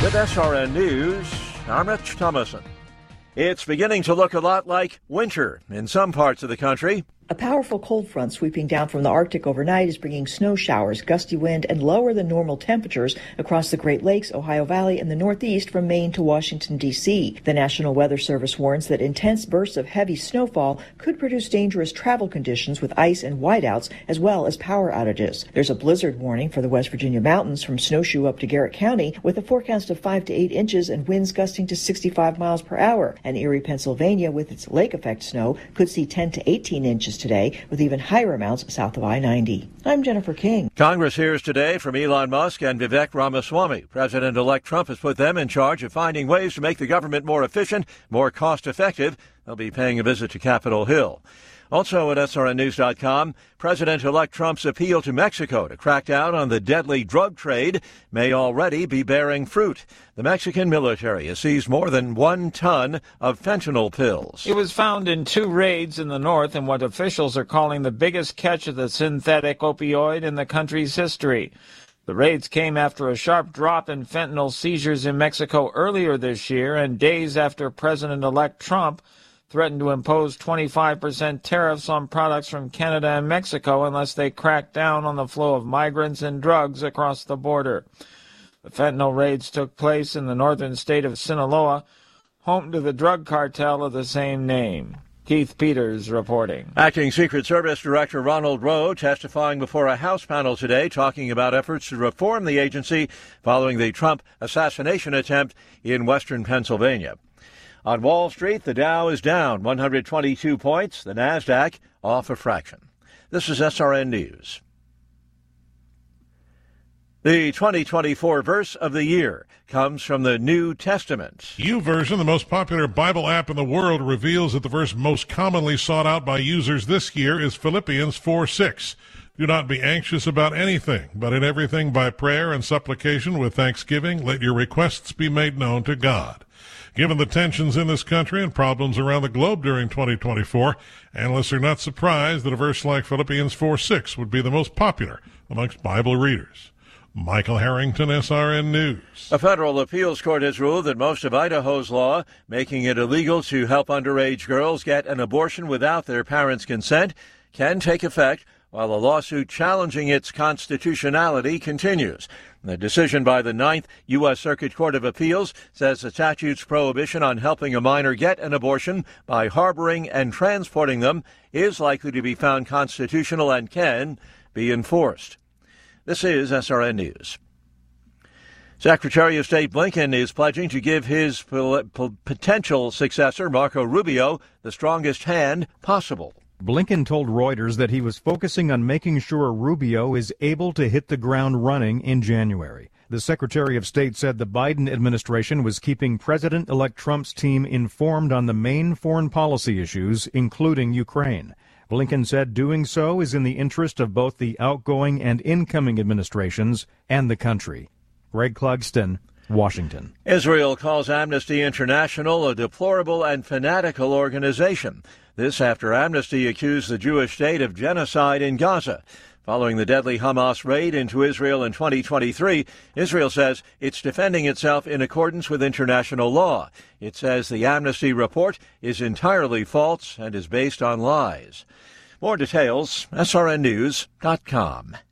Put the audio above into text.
With SRN News, I'm Rich Thomason. It's beginning to look a lot like winter in some parts of the country. A powerful cold front sweeping down from the Arctic overnight is bringing snow showers, gusty wind, and lower than normal temperatures across the Great Lakes, Ohio Valley, and the Northeast from Maine to Washington, D.C. The National Weather Service warns that intense bursts of heavy snowfall could produce dangerous travel conditions with ice and whiteouts, as well as power outages. There's a blizzard warning for the West Virginia mountains from Snowshoe up to Garrett County, with a forecast of 5 to 8 inches and winds gusting to 65 miles per hour. And Erie, Pennsylvania, with its lake effect snow, could see 10 to 18 inches today, with even higher amounts south of I-90. I'm Jennifer King. Congress hears today from Elon Musk and Vivek Ramaswamy. President-elect Trump has put them in charge of finding ways to make the government more efficient, more cost-effective. They'll be paying a visit to Capitol Hill. Also at SRNnews.com, President-elect Trump's appeal to Mexico to crack down on the deadly drug trade may already be bearing fruit. The Mexican military has seized more than 1 ton of fentanyl pills. It was found in 2 raids in the north in what officials are calling the biggest catch of the synthetic opioid in the country's history. The raids came after a sharp drop in fentanyl seizures in Mexico earlier this year and days after President-elect Trump threatened to impose 25% tariffs on products from Canada and Mexico unless they crack down on the flow of migrants and drugs across the border. The fentanyl raids took place in the northern state of Sinaloa, home to the drug cartel of the same name. Keith Peters reporting. Acting Secret Service Director Ronald Rowe testifying before a House panel today talking about efforts to reform the agency following the Trump assassination attempt in western Pennsylvania. On Wall Street, the Dow is down 122 points, the Nasdaq off a fraction. This is SRN News. The 2024 verse of the year comes from the New Testament. YouVersion, the most popular Bible app in the world, reveals that the verse most commonly sought out by users this year is Philippians 4:6. Do not be anxious about anything, but in everything by prayer and supplication with thanksgiving, let your requests be made known to God. Given the tensions in this country and problems around the globe during 2024, analysts are not surprised that a verse like Philippians 4:6 would be the most popular amongst Bible readers. Michael Harrington, SRN News. A federal appeals court has ruled that most of Idaho's law, making it illegal to help underage girls get an abortion without their parents' consent, can take effect while a lawsuit challenging its constitutionality continues. The decision by the 9th U.S. Circuit Court of Appeals says the statute's prohibition on helping a minor get an abortion by harboring and transporting them is likely to be found constitutional and can be enforced. This is SRN News. Secretary of State Blinken is pledging to give his potential successor, Marco Rubio, the strongest hand possible. Blinken told Reuters that he was focusing on making sure Rubio is able to hit the ground running in January. The Secretary of State said the Biden administration was keeping President-elect Trump's team informed on the main foreign policy issues, including Ukraine. Blinken said doing so is in the interest of both the outgoing and incoming administrations and the country. Greg Clugston, Washington. Israel calls Amnesty International a deplorable and fanatical organization. This after Amnesty accused the Jewish state of genocide in Gaza. Following the deadly Hamas raid into Israel in 2023, Israel says it's defending itself in accordance with international law. It says the Amnesty report is entirely false and is based on lies. More details, srnnews.com.